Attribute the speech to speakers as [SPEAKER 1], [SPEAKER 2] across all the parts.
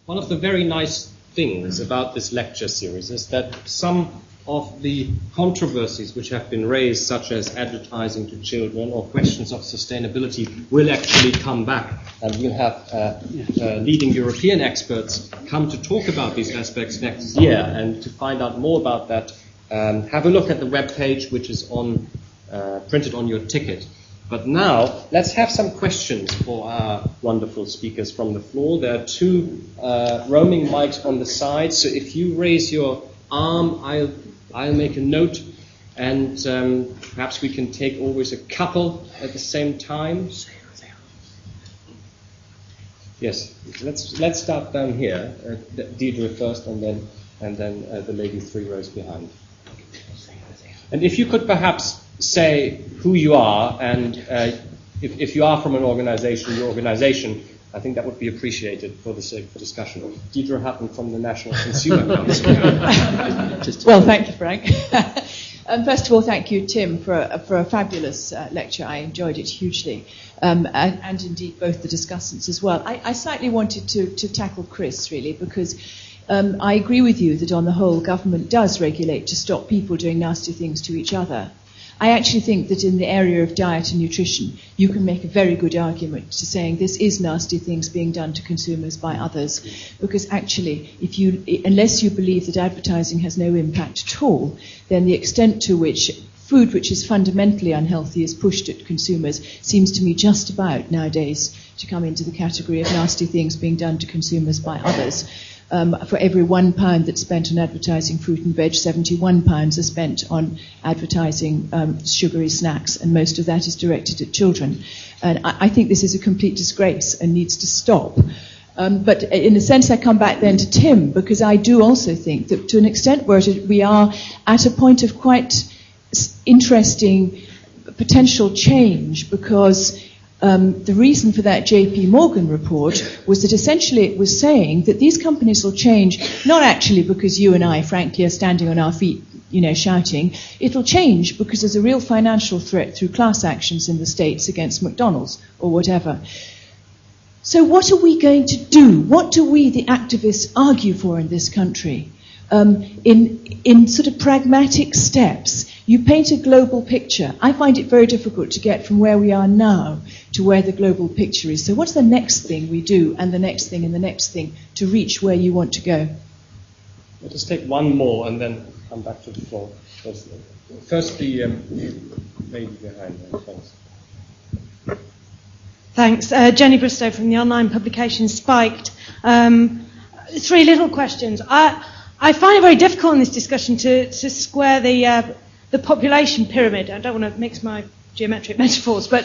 [SPEAKER 1] one of the very nice things about this lecture series is that some of the controversies which have been raised, such as advertising to children or questions of sustainability, will actually come back. And we'll have leading European experts come to talk about these aspects next year. And to find out more about that, have a look at the webpage, which is printed on your ticket. But now, let's have some questions for our wonderful speakers from the floor. There are two roaming mics on the side, so if you raise your arm, I'll make a note, and perhaps we can take always a couple at the same time. Yes, let's start down here. Deirdre first, and then the lady 3 rows behind. And if you could perhaps say who you are, and if you are from an organization, your organization, I think that would be appreciated for the sake of discussion. Deirdre Hutton from the National Consumer Council.
[SPEAKER 2] Well, thank you, Frank. First of all, thank you, Tim, for a fabulous lecture. I enjoyed it hugely, and indeed both the discussants as well. I slightly wanted to tackle Chris, really, because I agree with you that on the whole, government does regulate to stop people doing nasty things to each other. I actually think that in the area of diet and nutrition, you can make a very good argument to saying this is nasty things being done to consumers by others, because actually, unless you believe that advertising has no impact at all, then the extent to which food which is fundamentally unhealthy is pushed at consumers seems to me just about nowadays to come into the category of nasty things being done to consumers by others. For every £1 that's spent on advertising fruit and veg, £71 are spent on advertising sugary snacks, and most of that is directed at children. And I think this is a complete disgrace and needs to stop. But in a sense, I come back then to Tim, because I do also think that to an extent we are at a point of quite interesting potential change, because the reason for that JP Morgan report was that essentially it was saying that these companies will change, not actually because you and I, frankly, are standing on our feet, shouting. It'll change because there's a real financial threat through class actions in the States against McDonald's or whatever. So what are we going to do? What do we, the activists, argue for in this country? In sort of pragmatic steps. You paint a global picture. I find it very difficult to get from where we are now to where the global picture is. So what's the next thing we do, and the next thing, and the next thing to reach where you want to go?
[SPEAKER 1] Let us take one more and then come back to the floor. First the lady behind there. Thanks.
[SPEAKER 3] Thanks. Jenny Bristow from the online publication Spiked. 3 little questions. I find it very difficult in this discussion to square the population pyramid. I don't want to mix my geometric metaphors, but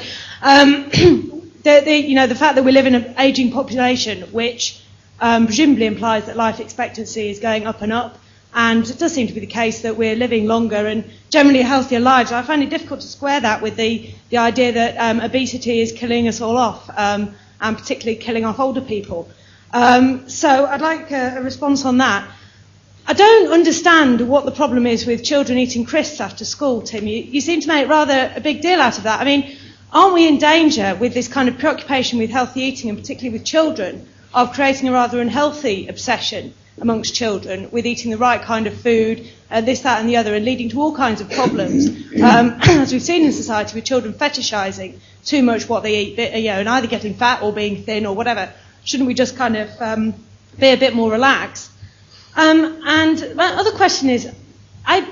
[SPEAKER 3] the fact that we live in an ageing population, which presumably implies that life expectancy is going up and up, and it does seem to be the case that we're living longer and generally healthier lives. I find it difficult to square that with the idea that obesity is killing us all off, and particularly killing off older people. So I'd like a response on that. I don't understand what the problem is with children eating crisps after school, Tim. You seem to make rather a big deal out of that. I mean, aren't we in danger with this kind of preoccupation with healthy eating, and particularly with children, of creating a rather unhealthy obsession amongst children with eating the right kind of food, this, that and the other, and leading to all kinds of problems, as we've seen in society with children fetishising too much what they eat, and either getting fat or being thin or whatever. Shouldn't we just kind of be a bit more relaxed? And my other question is, I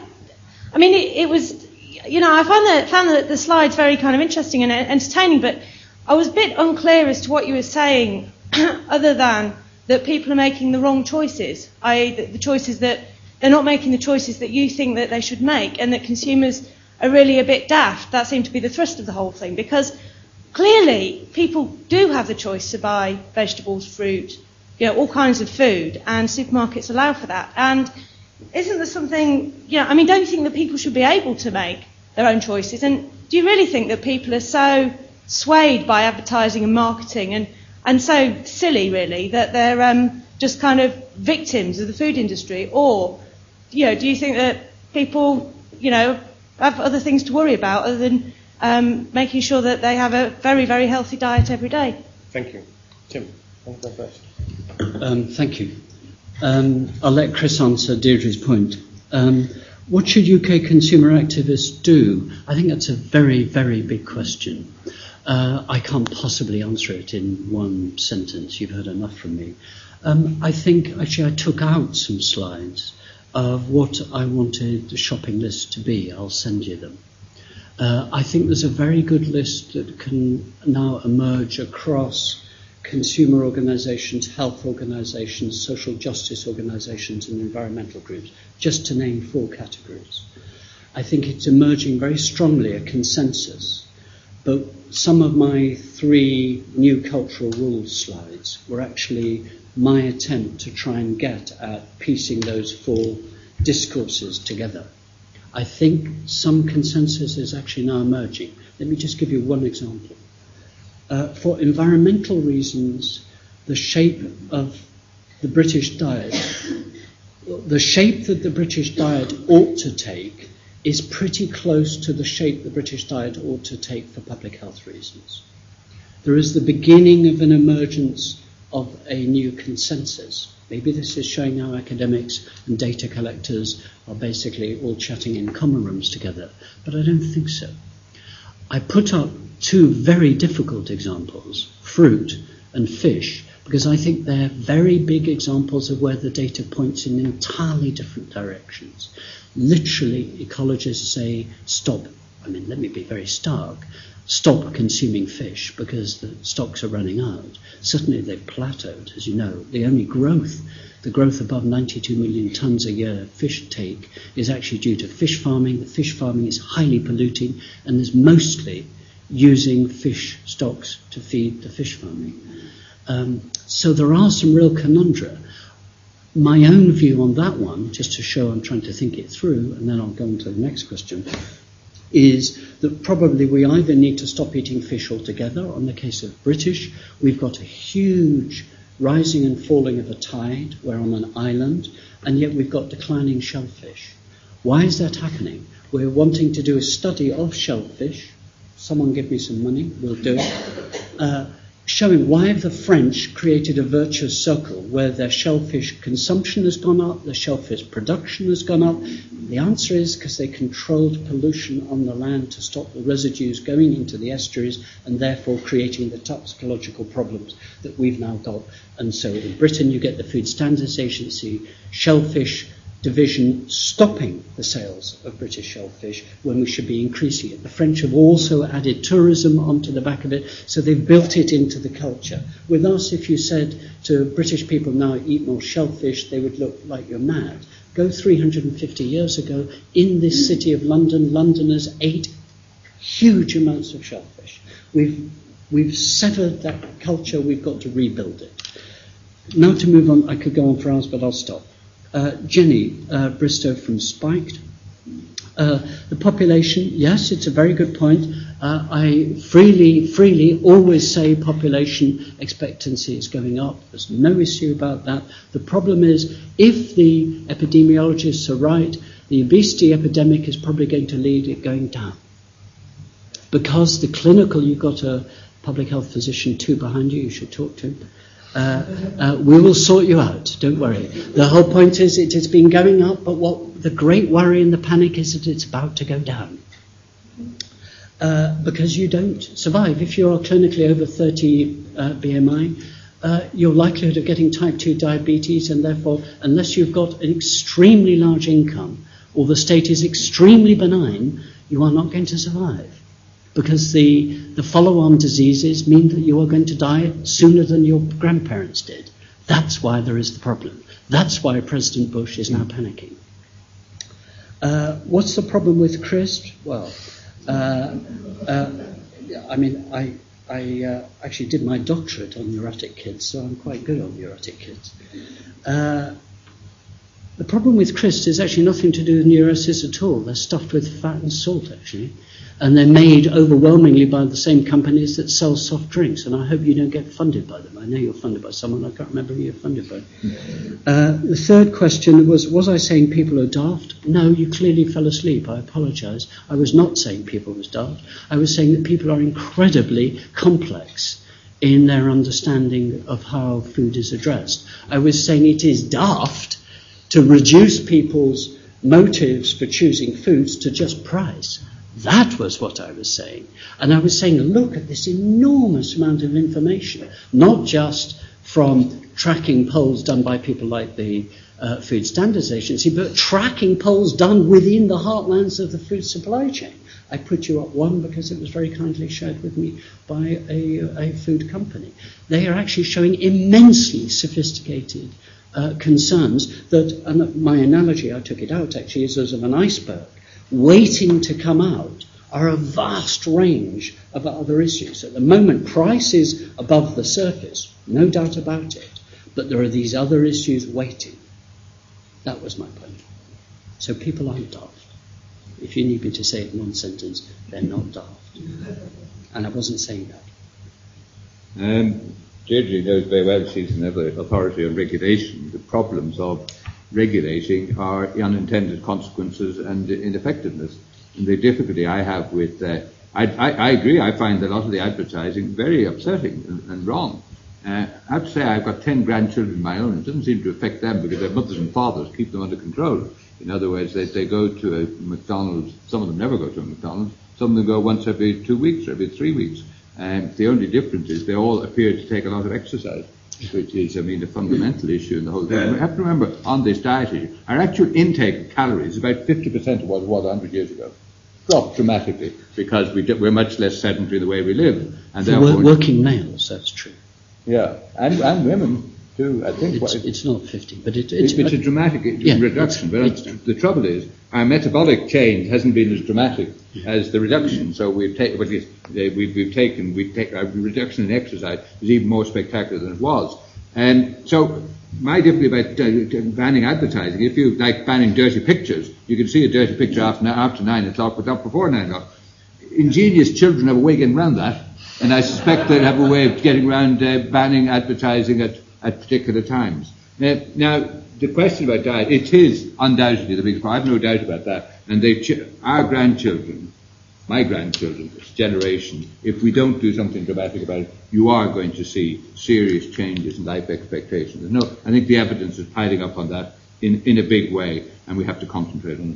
[SPEAKER 3] found the slides very kind of interesting and entertaining, but I was a bit unclear as to what you were saying, other than that people are making the wrong choices, i.e. the choices that they're not making the choices that you think that they should make, and that consumers are really a bit daft. That seemed to be the thrust of the whole thing, because clearly people do have the choice to buy vegetables, fruit, all kinds of food, and supermarkets allow for that. And isn't there something, don't you think that people should be able to make their own choices? And do you really think that people are so swayed by advertising and marketing and so silly, really, that they're just kind of victims of the food industry? Or, do you think that people, have other things to worry about other than making sure that they have a very, very healthy diet every day?
[SPEAKER 1] Thank you. Tim, want to go first?
[SPEAKER 4] Thank you. I'll let Chris answer Deirdre's point. What should UK consumer activists do? I think that's a very, very big question. I can't possibly answer it in one sentence. You've heard enough from me. I think, actually, I took out some slides of what I wanted the shopping list to be. I'll send you them. I think there's a very good list that can now emerge across consumer organisations, health organisations, social justice organisations and environmental groups, just to name 4 categories. I think it's emerging very strongly a consensus, but some of my 3 new cultural rules slides were actually my attempt to try and get at piecing those 4 discourses together. I think some consensus is actually now emerging. Let me just give you one example. For environmental reasons, the shape of the British diet, the shape that the British diet ought to take is pretty close to the shape the British diet ought to take for public health reasons. There is the beginning of an emergence of a new consensus. Maybe this is showing how academics and data collectors are basically all chatting in common rooms together, but I don't think so. I put up 2 very difficult examples, fruit and fish, because I think they're very big examples of where the data points in entirely different directions. Literally, ecologists say, stop. I mean, let me be very stark. Stop consuming fish because the stocks are running out. Certainly they've plateaued, as you know. The only growth, the growth above 92 million tonnes a year fish take, is actually due to fish farming. The fish farming is highly polluting and is mostly using fish stocks to feed the fish farming. So there are some real conundra. My own view on that one, just to show I'm trying to think it through, and then I'll go on to the next question, is that probably we either need to stop eating fish altogether. On the case of British, we've got a huge rising and falling of a tide. We're on an island, and yet we've got declining shellfish. Why is that happening? We're wanting to do a study of shellfish. Someone give me some money, we'll do it. Showing why have the French created a virtuous circle where their shellfish consumption has gone up, their shellfish production has gone up. The answer is because they controlled pollution on the land to stop the residues going into the estuaries and therefore creating the toxicological problems that we've now got. And so in Britain you get the Food Standards Agency shellfish division stopping the sales of British shellfish when we should be increasing it. The French have also added tourism onto the back of it, so they've built it into the culture. With us, if you said to British people now eat more shellfish, they would look like you're mad. Go 350 years ago, in this city of London, Londoners ate huge amounts of shellfish. We've severed that culture, we've got to rebuild it. Now to move on, I could go on for hours, but I'll stop. Jenny Bristow from Spiked. The population, yes, it's a very good point. I freely always say population expectancy is going up. There's no issue about that. The problem is, if the epidemiologists are right, the obesity epidemic is probably going to lead it going down. Because the clinical, you've got a public health physician 2 behind you should talk to him. We will sort you out, don't worry. The whole point is it has been going up, but what the great worry and the panic is that it's about to go down. Because you don't survive. If you're clinically over 30 BMI, your likelihood of getting type 2 diabetes, and therefore, unless you've got an extremely large income, or the state is extremely benign, you are not going to survive. Because the follow-on diseases mean that you are going to die sooner than your grandparents did. That's why there is the problem. That's why President Bush is now panicking. What's the problem with CRISP? Well, I mean, I actually did my doctorate on neurotic kids, so I'm quite good on neurotic kids. The problem with CRISPs is actually nothing to do with neurosis at all. They're stuffed with fat and salt, actually. And they're made overwhelmingly by the same companies that sell soft drinks. And I hope you don't get funded by them. I know you're funded by someone. I can't remember who you're funded by. The third question was I saying people are daft? No, you clearly fell asleep. I apologise. I was not saying people were daft. I was saying that people are incredibly complex in their understanding of how food is addressed. I was saying it is daft to reduce people's motives for choosing foods to just price. That was what I was saying. And I was saying, look at this enormous amount of information, not just from tracking polls done by people like the Food Standards Agency, but tracking polls done within the heartlands of the food supply chain. I put you up one because it was very kindly shared with me by a food company. They are actually showing immensely sophisticated concerns that, and my analogy, I took it out actually, is as of an iceberg. Waiting to come out are a vast range of other issues. At the moment, price is above the surface, no doubt about it, but there are these other issues waiting. That was my point. So people aren't daft. If you need me to say it in one sentence, they're not daft. And I wasn't saying that.
[SPEAKER 5] Deirdre knows very well, she's another authority on regulation. The problems of regulating are unintended consequences and ineffectiveness. And the difficulty I have with, I agree, I find a lot of the advertising very upsetting and wrong. I have to say I've got 10 grandchildren of my own. It doesn't seem to affect them because their mothers and fathers keep them under control. In other words, they go to a McDonald's. Some of them never go to a McDonald's. Some of them go once every 2 weeks or every 3 weeks. The only difference is they all appear to take a lot of exercise, which is, a fundamental issue in the whole thing. We have to remember, on this diet issue, our actual intake of calories is about 50% of what it was 100 years ago. Dropped dramatically because we're much less sedentary the way we live. And
[SPEAKER 4] for working males, that's true.
[SPEAKER 5] Yeah, and women too. I think
[SPEAKER 4] it's not 50, but it's
[SPEAKER 5] a dramatic reduction. But the trouble is, our metabolic change hasn't been as dramatic as the reduction. So our reduction in exercise is even more spectacular than it was. And so my difficulty about banning advertising, if you like banning dirty pictures, you can see a dirty picture after 9 o'clock, but not before 9 o'clock. Ingenious children have a way of getting around that. And I suspect they'd have a way of getting around banning advertising at particular times. Now, the question about diet, it is undoubtedly the biggest problem. I have no doubt about that. And our grandchildren, my grandchildren, this generation, if we don't do something dramatic about it, you are going to see serious changes in life expectations. I think the evidence is piling up on that in a big way, and we have to concentrate on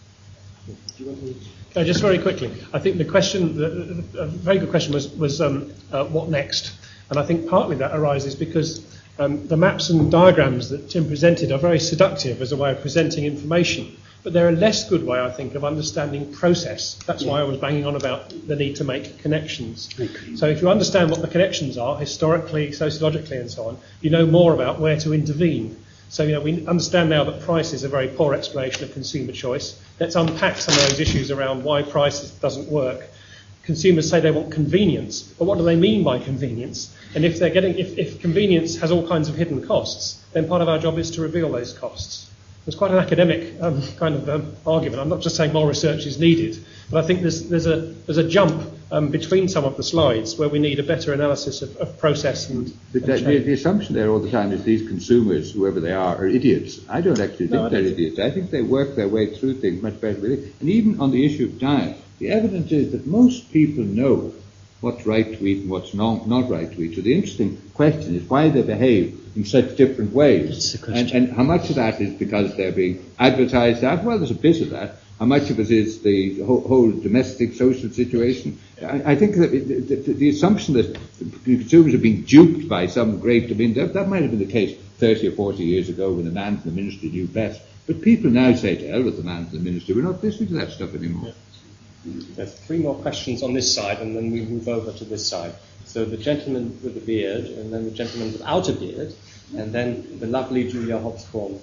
[SPEAKER 5] it.
[SPEAKER 1] Do you want to...
[SPEAKER 6] Just very quickly, I think the question, a very good question was what next? And I think partly that arises because the maps and diagrams that Tim presented are very seductive as a way of presenting information, but they're a less good way, I think, of understanding process. That's why I was banging on about the need to make connections. So if you understand what the connections are, historically, sociologically and so on, you know more about where to intervene. So, we understand now that price is a very poor explanation of consumer choice. Let's unpack some of those issues around why price doesn't work. Consumers say they want convenience, but what do they mean by convenience? And if convenience has all kinds of hidden costs, then part of our job is to reveal those costs. It's quite an academic argument. I'm not just saying more research is needed, but I think there's a jump between some of the slides where we need a better analysis of process and
[SPEAKER 5] the assumption there all the time is these consumers, whoever they are idiots. I don't actually think they're idiots. I think they work their way through things much better with it. And even on the issue of diet, the evidence is that most people know what's right to eat and what's not right to eat. So the interesting question is why they behave in such different ways. And how much of that is because they're being advertised at? Well, there's a bit of that. How much of it is the whole domestic social situation? I think that the assumption that consumers are being duped by some great, that might have been the case 30 or 40 years ago when the man from the ministry knew best. But people now say, to hell with the man from the ministry, we're not listening to that stuff anymore.
[SPEAKER 1] Yeah. There's 3 more questions on this side, and then we move over to this side. So the gentleman with the beard, and then the gentleman without a beard, and then the lovely Julia Hobsbawm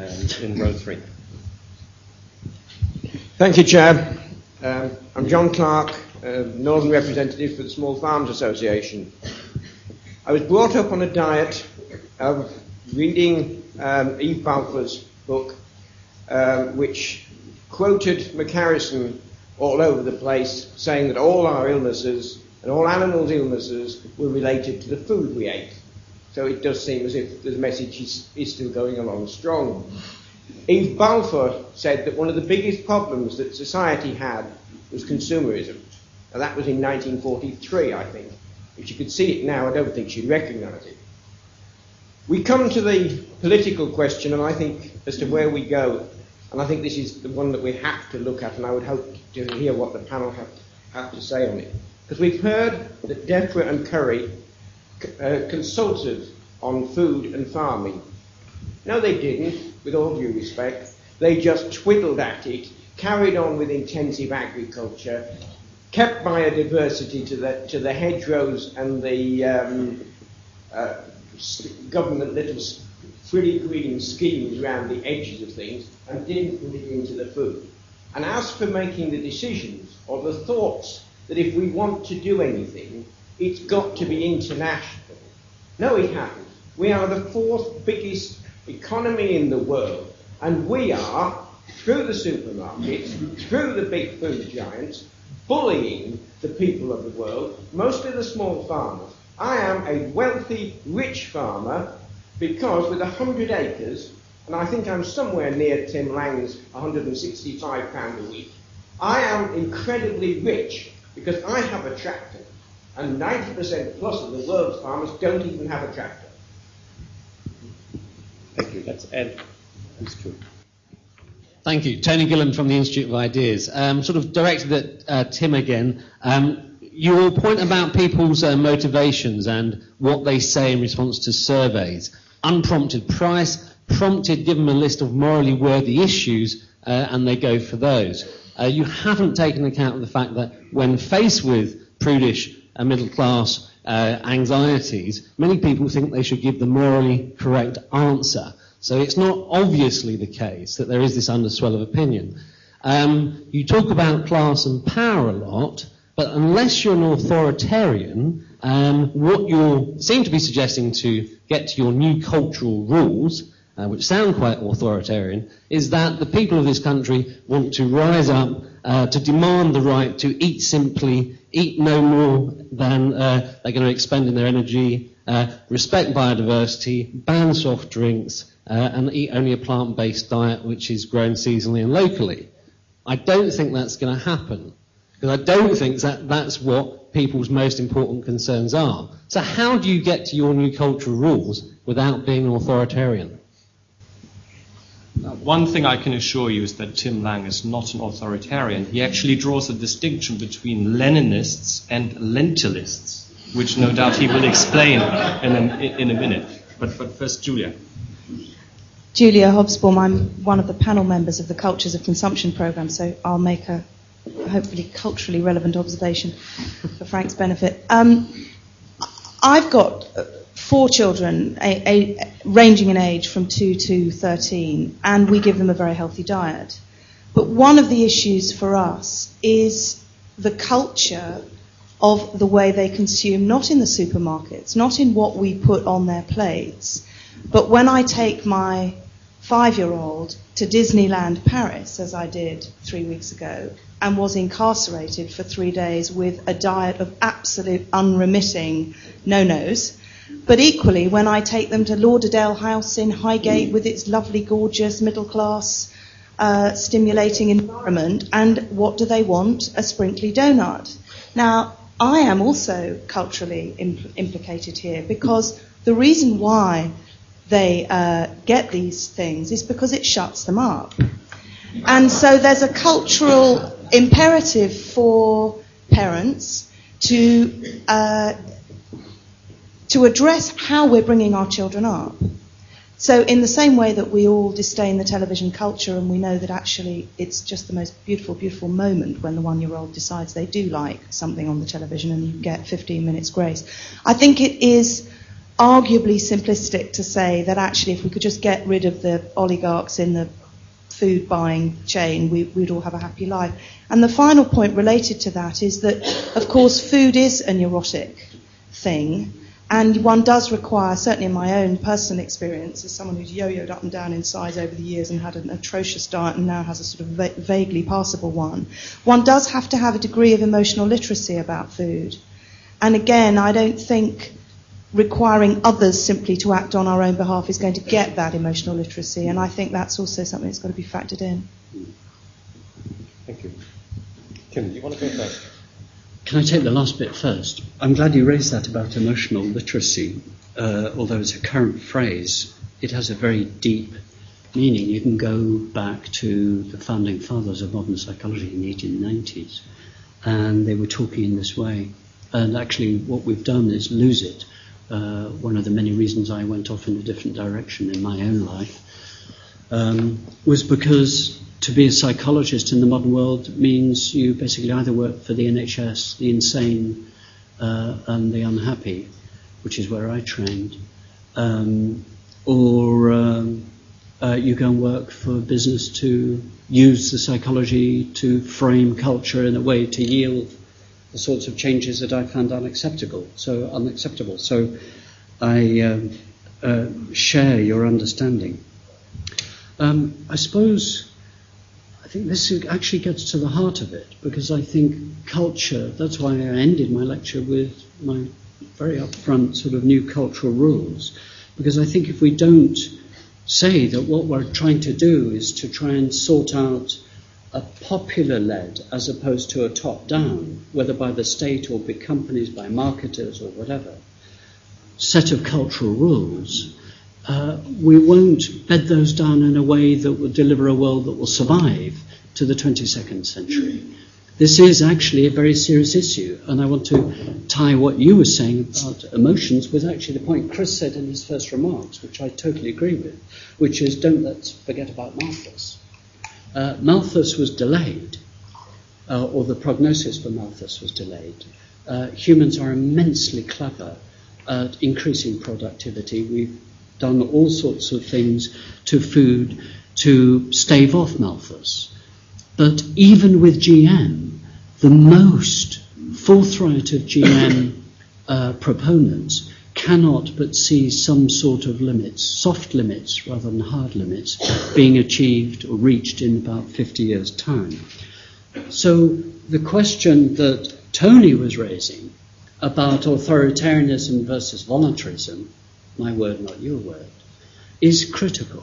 [SPEAKER 1] in row 3.
[SPEAKER 7] Thank you, Chair. I'm John Clark, Northern representative for the Small Farms Association. I was brought up on a diet of reading Eve Balfour's book, which quoted McHarrison all over the place, saying that all our illnesses and all animals' illnesses were related to the food we ate. So it does seem as if the message is still going along strong. Eve Balfour said that one of the biggest problems that society had was consumerism. And that was in 1943, I think. If she could see it now, I don't think she'd recognise it. We come to the political question, and I think as to where we go, and I think this is the one that we have to look at, and I would hope to hear what the panel have to say on it. Because we've heard that Defra and Curry consulted on food and farming. No, they didn't, with all due respect. They just twiddled at it, carried on with intensive agriculture, kept biodiversity to the hedgerows and the government little frilly green schemes around the edges of things, and didn't put it into the food. And as for making the decisions or the thoughts that if we want to do anything, it's got to be international. No, it hasn't. We are the fourth biggest economy in the world, and we are, through the supermarkets, through the big food giants, bullying the people of the world, mostly the small farmers. I am a wealthy, rich farmer because with 100 acres, and I think I'm somewhere near Tim Lang's £165 a week, I am incredibly rich because I have a tractor, and 90% plus of the world's farmers don't even have a tractor.
[SPEAKER 1] Thank you. That's Ed.
[SPEAKER 8] Thank you. Tony Gillan from the Institute of Ideas. Sort of directed at Tim again. Your point about people's motivations and what they say in response to surveys. Unprompted price, prompted, give them a list of morally worthy issues, and they go for those. You haven't taken account of the fact that when faced with prudish middle class anxieties, many people think they should give the morally correct answer. So it's not obviously the case that there is this underswell of opinion. You talk about class and power a lot, but unless you're an authoritarian, what you seem to be suggesting to get to your new cultural rules, which sound quite authoritarian, is that the people of this country want to rise up to demand the right to eat simply, eat no more than they're going to expend in their energy, respect biodiversity, ban soft drinks, and eat only a plant-based diet which is grown seasonally and locally. I don't think that's going to happen, because I don't think that's what people's most important concerns are. So how do you get to your new cultural rules without being authoritarian?
[SPEAKER 1] One thing I can assure you is that Tim Lang is not an authoritarian. He actually draws a distinction between Leninists and lentilists, which no doubt he will explain in a minute. But first, Julia.
[SPEAKER 9] Julia Hobsbawm, I'm one of the panel members of the Cultures of Consumption programme, so I'll make a hopefully culturally relevant observation for Frank's benefit. I've got 4 children ranging in age from 2 to 13, and we give them a very healthy diet. But one of the issues for us is the culture of the way they consume, not in the supermarkets, not in what we put on their plates, but when I take my 5-year-old to Disneyland Paris, as I did 3 weeks ago, and was incarcerated for 3 days with a diet of absolute unremitting no-nos. But equally, when I take them to Lauderdale House in Highgate with its lovely, gorgeous, middle-class, stimulating environment, and what do they want? A sprinkly donut. Now, I am also culturally implicated here, because the reason why they get these things is because it shuts them up. And so there's a cultural imperative for parents to address how we're bringing our children up. So in the same way that we all disdain the television culture, and we know that actually it's just the most beautiful, beautiful moment when the 1-year-old decides they do like something on the television and you get 15 minutes grace, I think it is arguably simplistic to say that actually if we could just get rid of the oligarchs in the food buying chain, we'd all have a happy life. And the final point related to that is that, of course, food is a neurotic thing, and one does require, certainly in my own personal experience, as someone who's yo-yoed up and down in size over the years and had an atrocious diet and now has a sort of vaguely passable one does have to have a degree of emotional literacy about food. And again, I don't think requiring others simply to act on our own behalf is going to get that emotional literacy, and I think that's also something that's got to be factored in.
[SPEAKER 1] Thank you. Kim, do you want to go first?
[SPEAKER 4] Can I take the last bit first? I'm glad you raised that about emotional literacy. Although it's a current phrase, it has a very deep meaning. You can go back to the founding fathers of modern psychology in the 1890s, and they were talking in this way. And actually what we've done is lose it. One of the many reasons I went off in a different direction in my own life was because to be a psychologist in the modern world means you basically either work for the NHS, the insane, and the unhappy, which is where I trained, or you go and work for business to use the psychology to frame culture in a way to yield the sorts of changes that I found unacceptable. So I share your understanding. I think this actually gets to the heart of it, because I think culture, that's why I ended my lecture with my very upfront sort of new cultural rules, because I think if we don't say that what we're trying to do is to try and sort out a popular-led as opposed to a top-down, whether by the state or big companies, by marketers or whatever, set of cultural rules, we won't bed those down in a way that will deliver a world that will survive to the 22nd century. This is actually a very serious issue, and I want to tie what you were saying about emotions with actually the point Chris said in his first remarks, which I totally agree with, which is don't let's forget about Malthus. Malthus was delayed, or the prognosis for Malthus was delayed. Humans are immensely clever at increasing productivity. We've done all sorts of things to food to stave off Malthus. But even with GM, the most forthright of GM proponents cannot but see some sort of limits, soft limits rather than hard limits, being achieved or reached in about 50 years' time. So the question that Tony was raising about authoritarianism versus voluntarism, my word, not your word, is critical.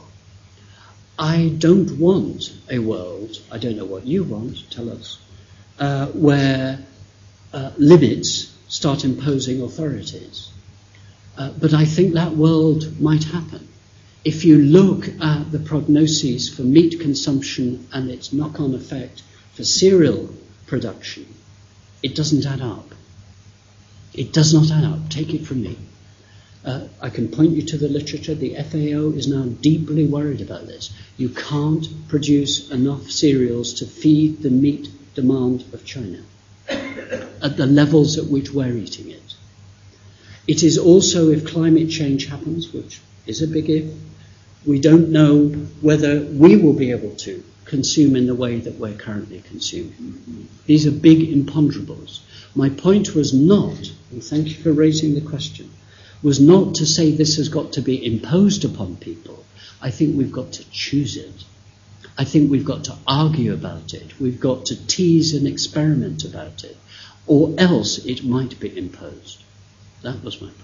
[SPEAKER 4] I don't want a world, I don't know what you want, tell us, where limits start imposing authorities. But I think that world might happen. If you look at the prognoses for meat consumption and its knock-on effect for cereal production, it doesn't add up. It does not add up. Take it from me. I can point you to the literature. The FAO is now deeply worried about this. You can't produce enough cereals to feed the meat demand of China at the levels at which we're eating it. It is also, if climate change happens, which is a big if, we don't know whether we will be able to consume in the way that we're currently consuming. These are big imponderables. My point was not, and thank you for raising the question, was not to say this has got to be imposed upon people. I think we've got to choose it. I think we've got to argue about it. We've got to tease and experiment about it. Or else it might be imposed. That was my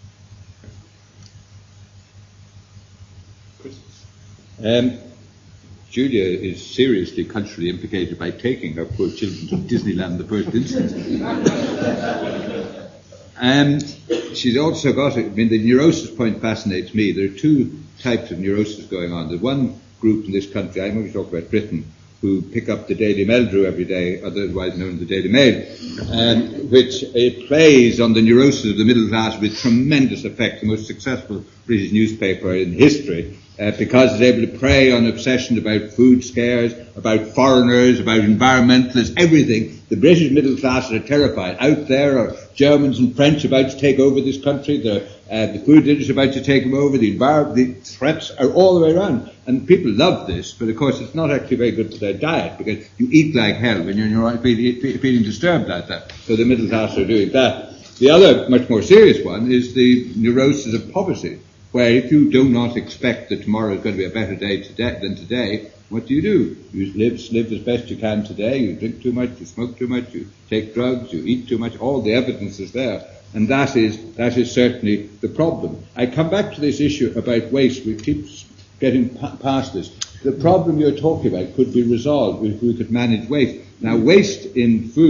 [SPEAKER 5] point. Julia is seriously culturally implicated by taking her poor children to Disneyland in the first instance. She's also got, the neurosis point fascinates me. There are two types of neurosis going on. There's one group in this country, I'm going to talk about Britain, who pick up the Daily Meldrew every day, otherwise known as the Daily Mail, which plays on the neurosis of the middle class with tremendous effect, the most successful British newspaper in history, because it's able to prey on obsession about food scares, about foreigners, about environmentalists, everything. The British middle class are terrified. Out there are Germans and French about to take over this country. The food industry about to take them over. The threats are all the way around. And people love this, but of course it's not actually very good for their diet, because you eat like hell when you're feeling disturbed like that. So the middle class are doing that. The other, much more serious one, is the neurosis of poverty, where if you do not expect that tomorrow is going to be a better day than today, what do? You live as best you can today. You drink too much, you smoke too much, you take drugs, you eat too much. All the evidence is there. And that is certainly the problem. I come back to this issue about waste. We keep getting past this. The problem you're talking about could be resolved if we could manage waste. Now, waste in food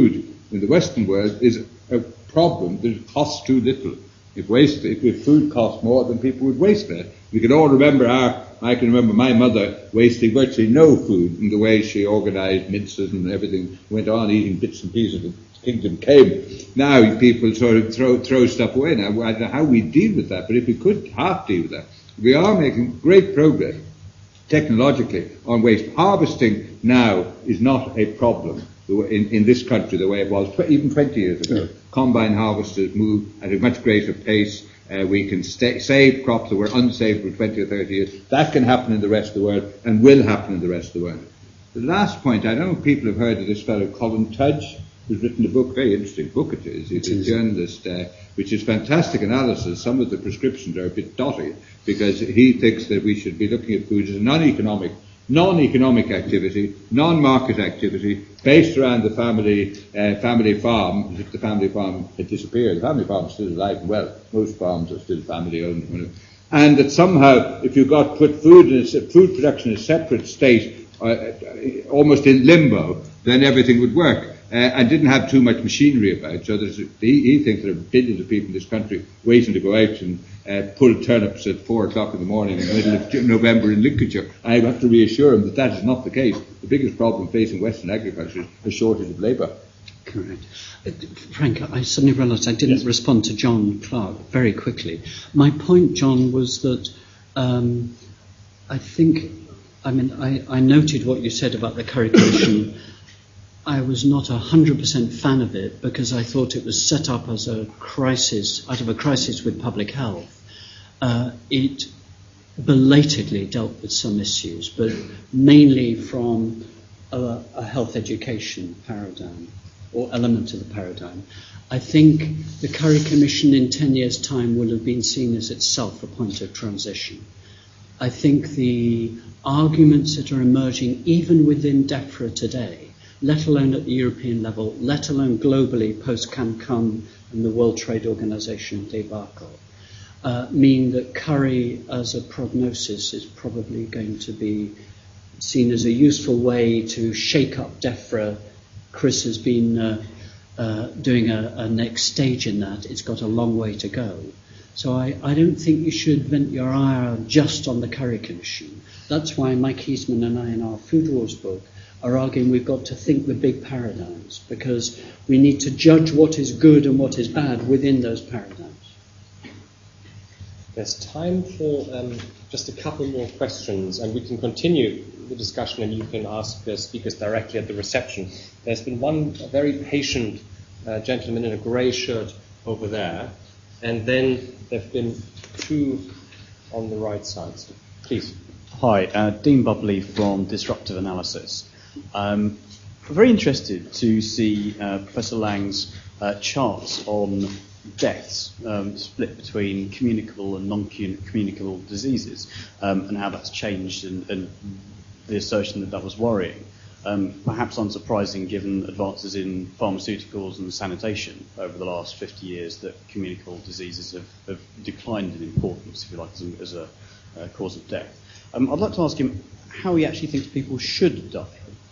[SPEAKER 5] in the Western world is a problem that it costs too little. If food costs more, then people would waste it. We can all remember I can remember my mother wasting virtually no food in the way she organised minces and everything, went on eating bits and pieces of the kingdom came. Now people sort of throw stuff away. Now, I don't know how we deal with that, but if we could half deal with that, we are making great progress technologically on waste. Harvesting now is not a problem in this country the way it was even 20 years ago. Combine harvesters move at a much greater pace. We can save crops that were unsaved for 20 or 30 years. That can happen in the rest of the world and will happen in the rest of the world. The last point, I don't know if people have heard of this fellow Colin Tudge, who's written a book, very interesting book it is. He's a journalist, which is fantastic analysis. Some of the prescriptions are a bit dotty because he thinks that we should be looking at food as a non-economic activity, non-market activity, based around the family farm, as if the family farm had disappeared. The family farm is still alive and well. Most farms are still family-owned. And that somehow, if you put food production in a separate state, almost in limbo, then everything would work. And didn't have too much machinery about. So he thinks there are billions of people in this country waiting to go out and pull turnips at 4 o'clock in the morning in the middle of November in Lincolnshire. I have to reassure him that is not the case. The biggest problem facing Western agriculture is a shortage of labour.
[SPEAKER 4] Correct. Frank, I suddenly realised I didn't respond to John Clark very quickly. My point, John, was that I noted what you said about the Curry Commission. I was not 100% fan of it because I thought it was set up as a crisis, out of a crisis with public health. It belatedly dealt with some issues, but mainly from a health education paradigm or element of the paradigm. I think the Curry Commission in 10 years' time will have been seen as itself a point of transition. I think the arguments that are emerging even within DEFRA today, let alone at the European level, let alone globally post-Cancun and the World Trade Organization debacle, mean that Curry as a prognosis is probably going to be seen as a useful way to shake up DEFRA. Chris has been doing a next stage in that. It's got a long way to go. So I don't think you should vent your ire just on the Curry Commission. That's why Mike Eastman and I in our Food Wars book are arguing we've got to think the big paradigms, because we need to judge what is good and what is bad within those paradigms.
[SPEAKER 1] There's time for just a couple more questions, and we can continue the discussion and you can ask the speakers directly at the reception. There's been one very patient gentleman in a grey shirt over there, and then there have been two on the right side. So please.
[SPEAKER 10] Hi, Dean Bubley from Disruptive Analysis. I'm very interested to see Professor Lang's charts on deaths split between communicable and non-communicable diseases and how that's changed and the assertion that was worrying. Perhaps unsurprising given advances in pharmaceuticals and sanitation over the last 50 years that communicable diseases have declined in importance, if you like, as a cause of death. I'd like to ask him how he actually thinks people should die.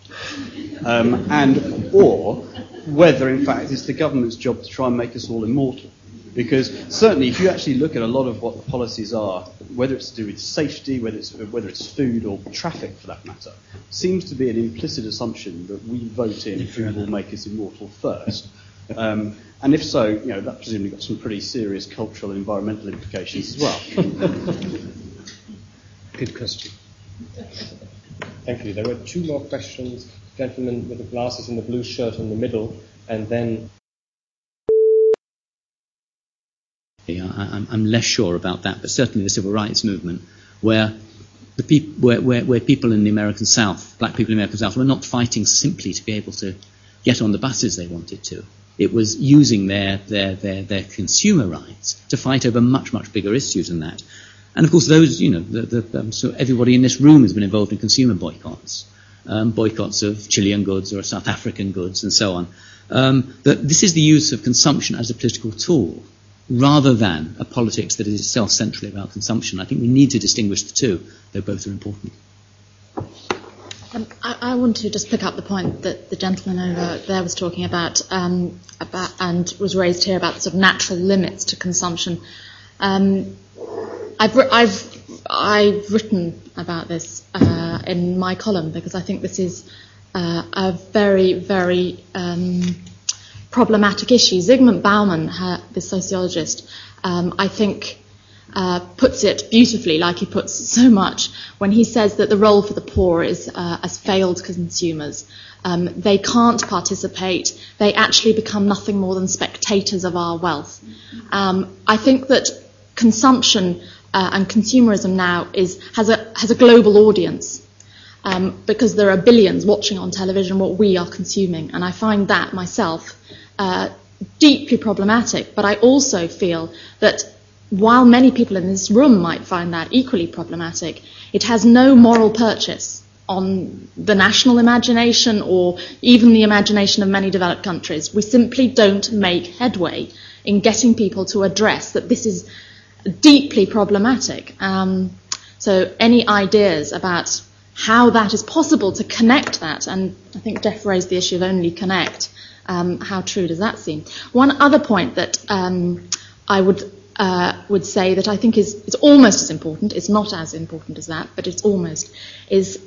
[SPEAKER 10] Or whether, in fact, it's the government's job to try and make us all immortal. Because certainly, if you actually look at a lot of what the policies are, whether it's to do with safety, whether it's food or traffic for that matter, seems to be an implicit assumption that we vote in who will make us immortal first. And if so, that presumably got some pretty serious cultural and environmental implications as well.
[SPEAKER 4] Good question.
[SPEAKER 1] Thank you. There were two more questions. Gentleman with the glasses and the blue shirt in the middle, and then...
[SPEAKER 11] I'm less sure about that, but certainly the civil rights movement, where people in the American South, black people in the American South, were not fighting simply to be able to get on the buses they wanted to. It was using their consumer rights to fight over much, much bigger issues than that. And of course, those, so everybody in this room has been involved in consumer boycotts, boycotts of Chilean goods or South African goods and so on. That this is the use of consumption as a political tool, rather than a politics that is itself centrally about consumption. I think we need to distinguish the two, though both are important.
[SPEAKER 12] I want to just pick up the point that the gentleman over there was talking about and was raised here about the sort of natural limits to consumption. I've written about this in my column because I think this is a very, very problematic issue. Zygmunt Bauman, the sociologist, I think puts it beautifully, like he puts so much, when he says that the role for the poor is as failed consumers. They can't participate. They actually become nothing more than spectators of our wealth. I think that consumption and consumerism now has a global audience because there are billions watching on television what we are consuming, and I find that myself deeply problematic. But I also feel that while many people in this room might find that equally problematic, it has no moral purchase on the national imagination or even the imagination of many developed countries. We simply don't make headway in getting people to address that this is deeply problematic. So any ideas about how that is possible to connect that, and I think Jeff raised the issue of only connect, how true does that seem? One other point that I would say that I think is almost as important, it's not as important as that, but it's almost, is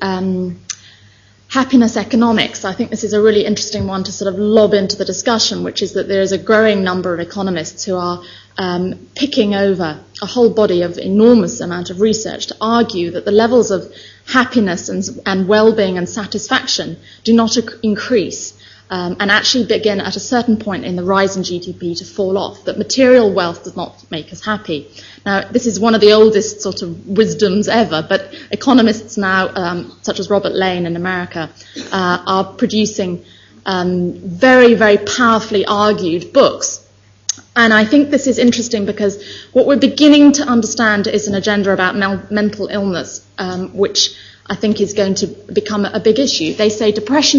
[SPEAKER 12] happiness economics. I think this is a really interesting one to sort of lob into the discussion, which is that there is a growing number of economists who are picking over a whole body of enormous amount of research to argue that the levels of happiness and well-being and satisfaction do not increase and actually begin at a certain point in the rise in GDP to fall off, that material wealth does not make us happy. Now, this is one of the oldest sort of wisdoms ever, but economists now, such as Robert Lane in America, are producing very, very powerfully argued books. And I think this is interesting because what we're beginning to understand is an agenda about mental illness, which I think is going to become a big issue. They say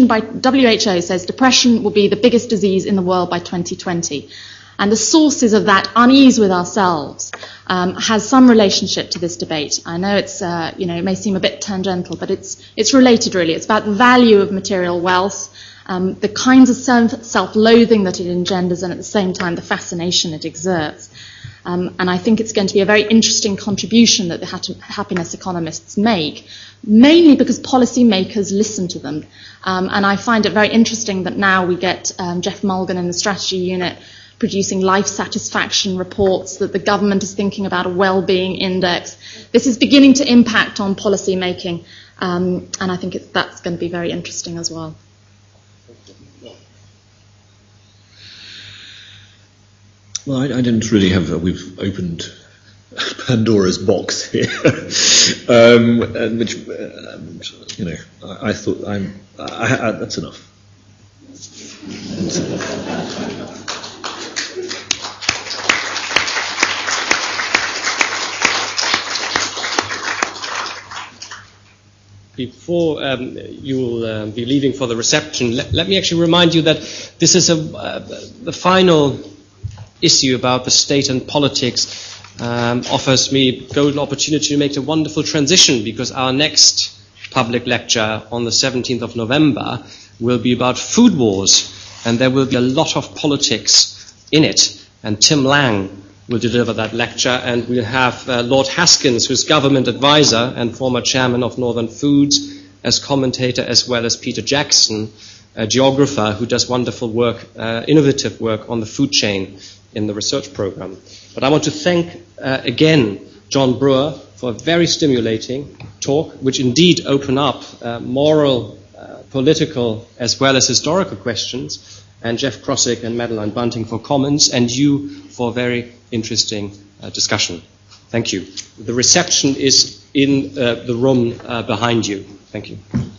[SPEAKER 12] WHO says depression will be the biggest disease in the world by 2020. And the sources of that unease with ourselves has some relationship to this debate. I know it's, it may seem a bit tangential, but it's related really. It's about the value of material wealth, the kinds of self-loathing that it engenders, and at the same time the fascination it exerts. And I think it's going to be a very interesting contribution that the happiness economists make, mainly because policymakers listen to them. And I find it very interesting that now we get Jeff Mulgan in the strategy unit producing life satisfaction reports, that the government is thinking about a well-being index. This is beginning to impact on policy making, and I think that's going to be very interesting as well.
[SPEAKER 13] Well, I didn't really have. We've opened Pandora's box here, and which I thought that's enough.
[SPEAKER 1] Before you will be leaving for the reception, let me actually remind you that this is the final issue about the state and politics offers me golden opportunity to make a wonderful transition, because our next public lecture on the 17th of November will be about food wars, and there will be a lot of politics in it. And Tim Lang will deliver that lecture, and we'll have Lord Haskins, who's government advisor and former chairman of Northern Foods, as commentator, as well as Peter Jackson, a geographer who does wonderful work, innovative work on the food chain in the research program. But I want to thank again John Brewer for a very stimulating talk, which indeed opened up moral, political, as well as historical questions, and Jeff Krosigk and Madeline Bunting for comments, and you for a very interesting discussion. Thank you. The reception is in the room behind you. Thank you.